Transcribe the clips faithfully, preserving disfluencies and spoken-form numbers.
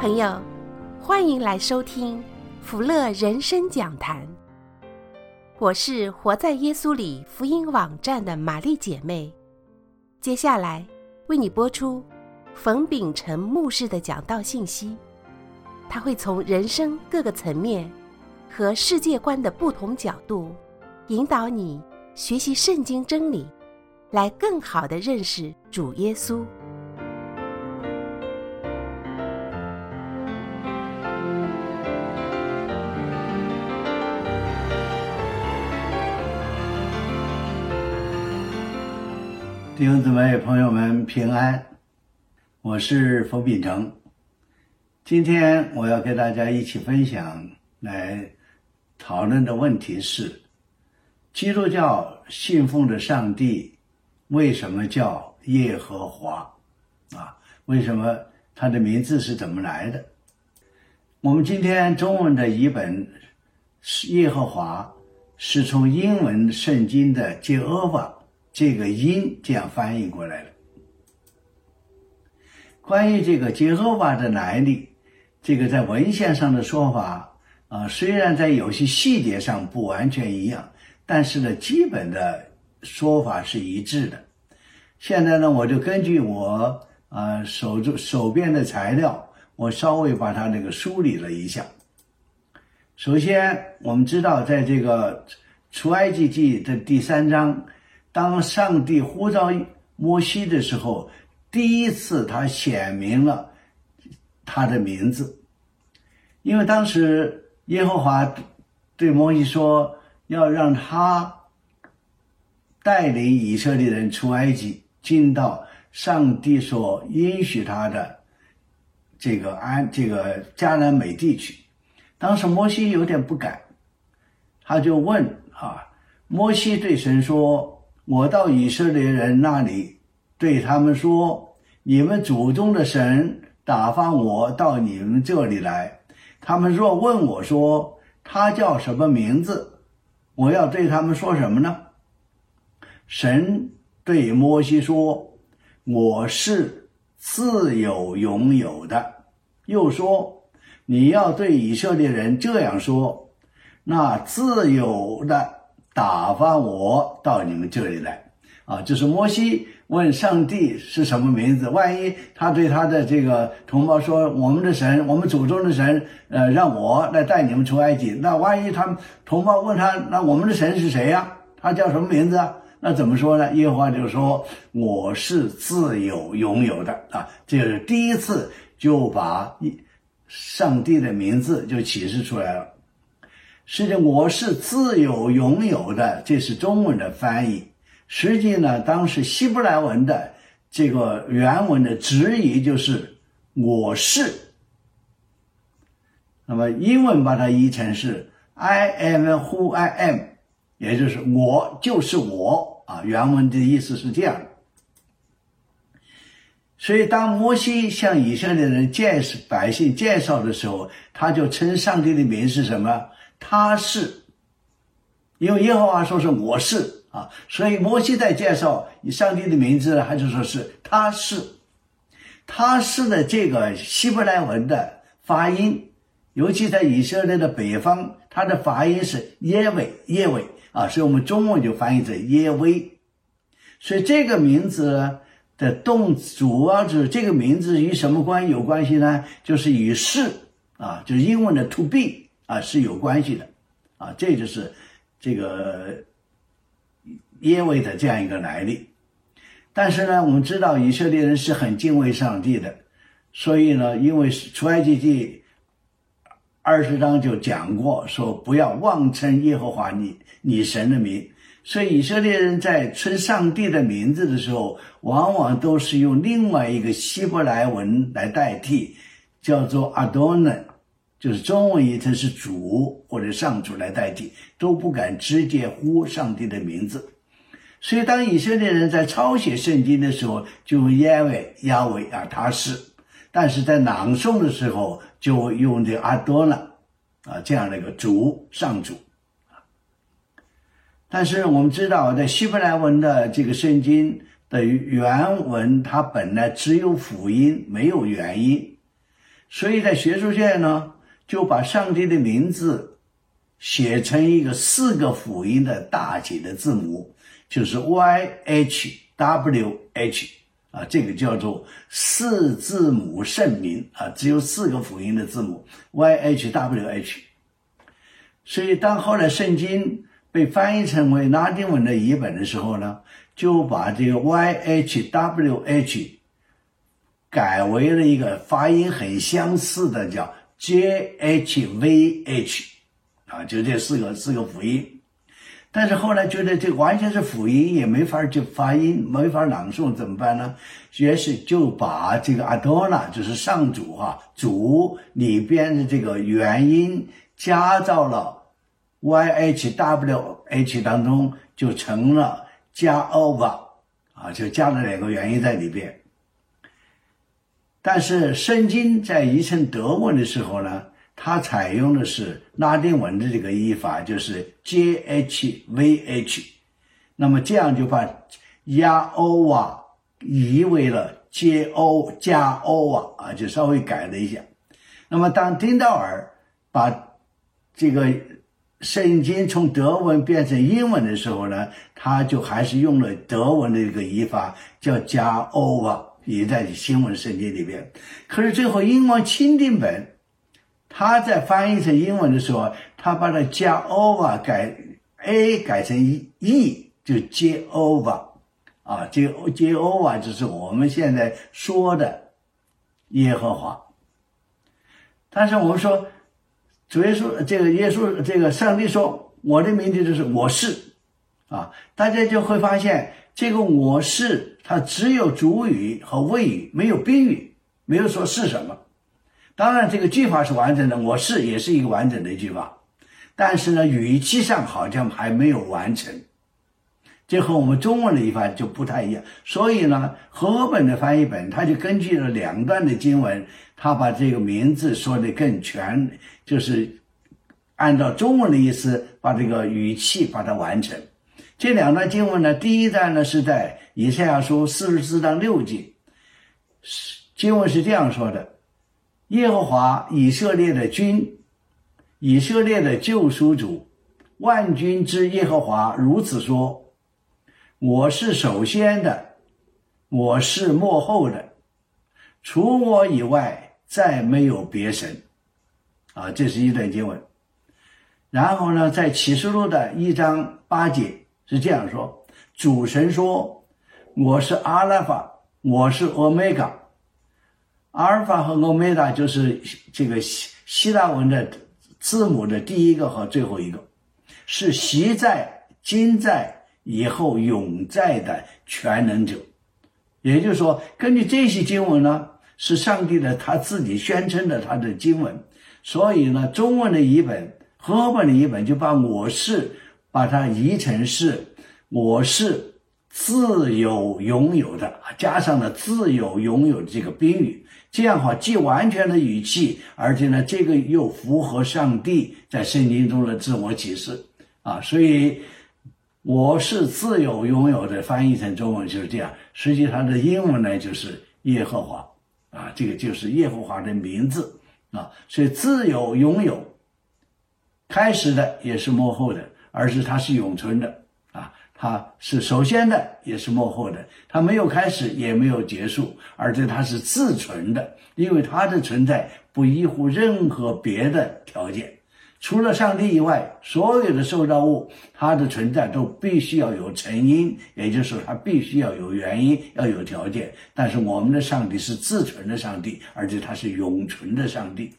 朋友，欢迎来收听福乐人生讲坛。我是活在耶稣里福音网站的玛丽姐妹，接下来为你播出冯秉成牧师的讲道信息。他会从人生各个层面和世界观的不同角度，引导你学习圣经真理，来更好地认识主耶稣。 弟兄姊妹朋友们平安，我是冯秉成。今天我要跟大家一起分享来讨论的问题是，基督教信奉的上帝为什么叫耶和华啊？为什么他的名字是怎么来的？我们今天中文的译本耶和华是从英文圣经的耶和华这个音这样翻译过来的。关于这个耶和华的来历，这个在文献上的说法啊、呃，虽然在有些细节上不完全一样，但是呢，基本的说法是一致的。现在呢，我就根据我啊、呃、手手边的材料，我稍微把它那个梳理了一下。首先，我们知道，在这个出埃及记的第三章，当上帝呼召摩西的时候，第一次他显明了他的名字。因为当时耶和华对摩西说，要让他带领以色列人出埃及，进到上帝所允许他的这个安这个迦南美地去。当时摩西有点不敢，他就问啊，摩西对神说，我到以色列人那里，对他们说，你们祖宗的神打发我到你们这里来，他们若问我说，他叫什么名字，我要对他们说什么呢？神对摩西说，我是自有永有的。又说，你要对以色列人这样说，那自有的打发我到你们这里来。啊，就是摩西问上帝是什么名字，万一他对他的这个同胞说，我们的神，我们祖宗的神呃，让我来带你们出埃及，那万一他们同胞问他，那我们的神是谁呀？他叫什么名字啊？那怎么说呢？耶和华就说，我是自有永有的啊，这是第一次就把上帝的名字就启示出来了。实际我是自有永有的，这是中文的翻译。实际呢，当时希伯来文的这个原文的直译就是我是，那么英文把它译成是 I am who I am， 也就是我就是我啊，原文的意思是这样的。所以当摩西向以色列人介绍百姓介绍的时候，他就称上帝的名是什么？他是，因为耶和华说是我是啊，所以摩西在介绍上帝的名字呢，他就说是他是。他是的这个希伯来文的发音，尤其在以色列的北方，它的发音是耶伟耶伟啊，所以我们中文就翻译成耶威。所以这个名字的动主要是这个名字与什么关有关系呢？就是与是啊，就是英文的 to be 啊是有关系的啊，这就是这个耶维的这样一个来历。但是呢，我们知道以色列人是很敬畏上帝的，所以呢，因为出埃及记二十章就讲过，说不要妄称耶和华你你神的名，所以以色列人在称上帝的名字的时候，往往都是用另外一个希伯来文来代替，叫做 Adonai， 就是中文译成是主或者上主来代替，都不敢直接呼上帝的名字。所以当以色列人在抄写圣经的时候，就用耶维亚维啊，他是，但是在朗诵的时候就用这阿多纳啊这样的一个主上主。但是我们知道在希伯来文的这个圣经的原文，它本来只有辅音没有元音， 所以在学术界呢，就把上帝的名字写成一个四个辅音的大写的字母，就是 Y H W H 啊，这个叫做四字母圣名啊，只有四个辅音的字母 Y H W H。 所以当后来圣经被翻译成为拉丁文的译本的时候呢，就把这个 Y H W H 改为了一个发音很相似的叫 J H V H 啊，就这四个四个辅音。但是后来觉得这完全是辅音，也没法就发音，没法朗诵，怎么办呢？于是就把这个 Adonai 就是上主啊，主里边的这个元音加到了 Y H W H 当中，就成了加 over 啊，就加了两个元音在里边。但是圣经在译成德文的时候呢，它采用的是拉丁文的这个译法，就是 J H V H， 那么这样就把亚欧瓦移为了 J O 加欧瓦啊，就稍微改了一下。那么当丁道尔把这个圣经从德文变成英文的时候呢，他就还是用了德文的这个译法，叫加欧瓦，也在新文圣经里边。可是最后英文钦定本他在翻译成英文的时候，他把它加 over 改 a 改成 e， 就 Jehovah 啊，这个 Jehovah 就是我们现在说的耶和华。但是我们说主耶稣这个耶稣这个上帝说我的名字就是我是啊，大家就会发现这个我是它只有主语和谓语，没有宾语，没有说是什么。当然这个句法是完整的，我是也是一个完整的句法，但是呢语气上好像还没有完成，这和我们中文的译法就不太一样。所以呢和本的翻译本它就根据了两段的经文，它把这个名字说得更全，就是按照中文的意思把这个语气把它完成。这两段经文呢，第一段呢是在以赛亚书四十四章六节，经文是这样说的：耶和华以色列的君，以色列的救赎主，万军之耶和华如此说：我是首先的，我是末后的，除我以外再没有别神。啊，这是一段经文。然后呢在启示录的一章八节是这样说：主神说，我是阿拉法，我是欧米伽。阿尔法和欧米伽就是这个希腊文的字母的第一个和最后一个，是昔在、今在、以后永在的全能者。也就是说，根据这些经文呢，是上帝的他自己宣称的他的经文，所以呢中文的译本和合本的译本就把我是把它译成是我是自有拥有的，加上了自有拥有的这个宾语，这样的话既完全的语气，而且呢这个又符合上帝在圣经中的自我启示啊，所以我是自有拥有的翻译成中文就是这样，实际上的英文呢就是耶和华啊，这个就是耶和华的名字啊，所以自有拥有开始的也是末后的，而是它是永存的啊，它是首先的也是末后的，它没有开始也没有结束，而且它是自存的，因为它的存在不依乎任何别的条件，除了上帝以外，所有的受造物它的存在都必须要有成因，也就是说它必须要有原因，要有条件。但是我们的上帝是自存的上帝，而且它是永存的上帝。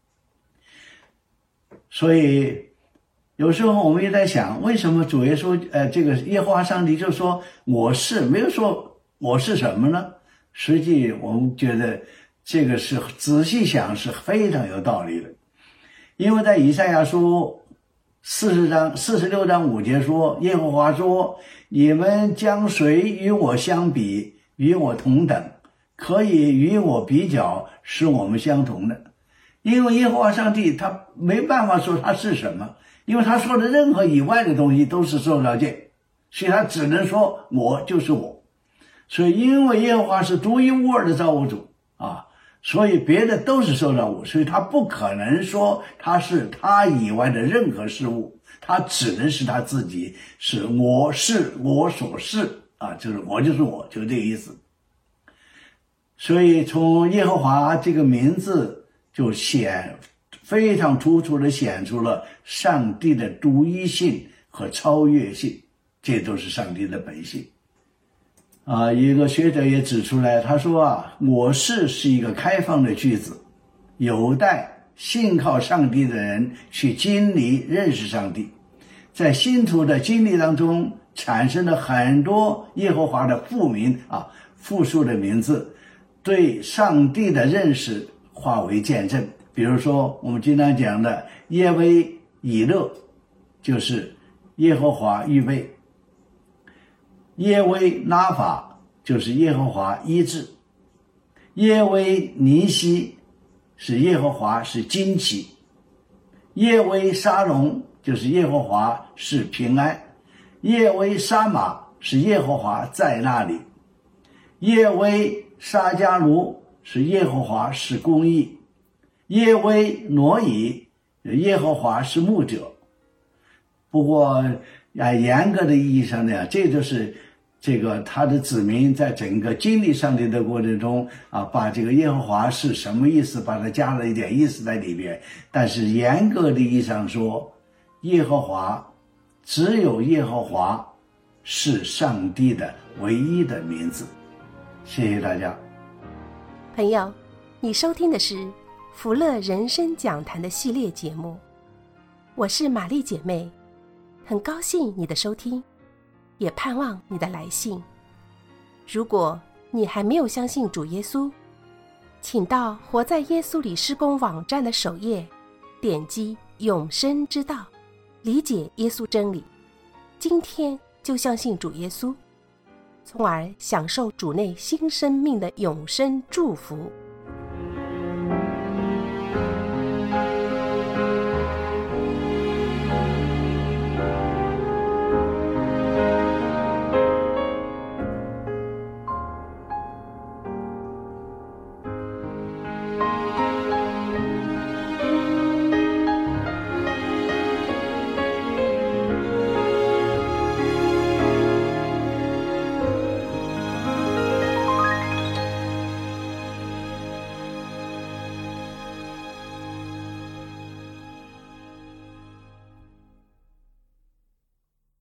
所以有时候我们也在想，为什么主耶稣呃，这个耶和华上帝就说我是，没有说我是什么呢？实际我们觉得这个是仔细想是非常有道理的，因为在以赛亚书四十章四十六章五节说，耶和华说，你们将谁与我相比，与我同等，可以与我比较，使我们相同的。因为耶和华上帝他没办法说他是什么，因为他说的任何以外的东西都是受造界，所以他只能说我就是我。所以因为耶和华是独一无二的造物主啊， 所以别的都是受造物，所以他不可能说他是他以外的任何事物，他只能是他自己，是我是我所是啊，就是我就是我，就这个意思。所以从耶和华这个名字就显非常突出的显出了上帝的独一性和超越性，这都是上帝的本性。啊，一个学者也指出来，他说啊，我是是一个开放的句子，有待信靠上帝的人去经历认识上帝。在信徒的经历当中，产生了很多耶和华的复名啊，复数的名字，对上帝的认识化为见证。比如说我们经常讲的耶威以勒，就是耶和华预备；耶威拉法，就是耶和华医治；耶威尼西，是耶和华是惊奇；耶威沙龙，就是耶和华是平安；耶威沙马，是耶和华在那里；耶威沙加卢，是耶和华是公义；耶威挪以，耶和华是牧者。不过啊，严格的意义上呢，这就是这个他的子民在整个经历上帝的过程中啊，把这个耶和华是什么意思，把它加了一点意思在里边。但是严格的意义上说，耶和华只有耶和华是上帝的唯一的名字。谢谢大家。 朋友，你收听的是福乐人生讲坛的系列节目，我是玛丽姐妹，很高兴你的收听，也盼望你的来信。如果你还没有相信主耶稣，请到活在耶稣里施工网站的首页，点击永生之道，理解耶稣真理，今天就相信主耶稣，从而享受主内新生命的永生祝福。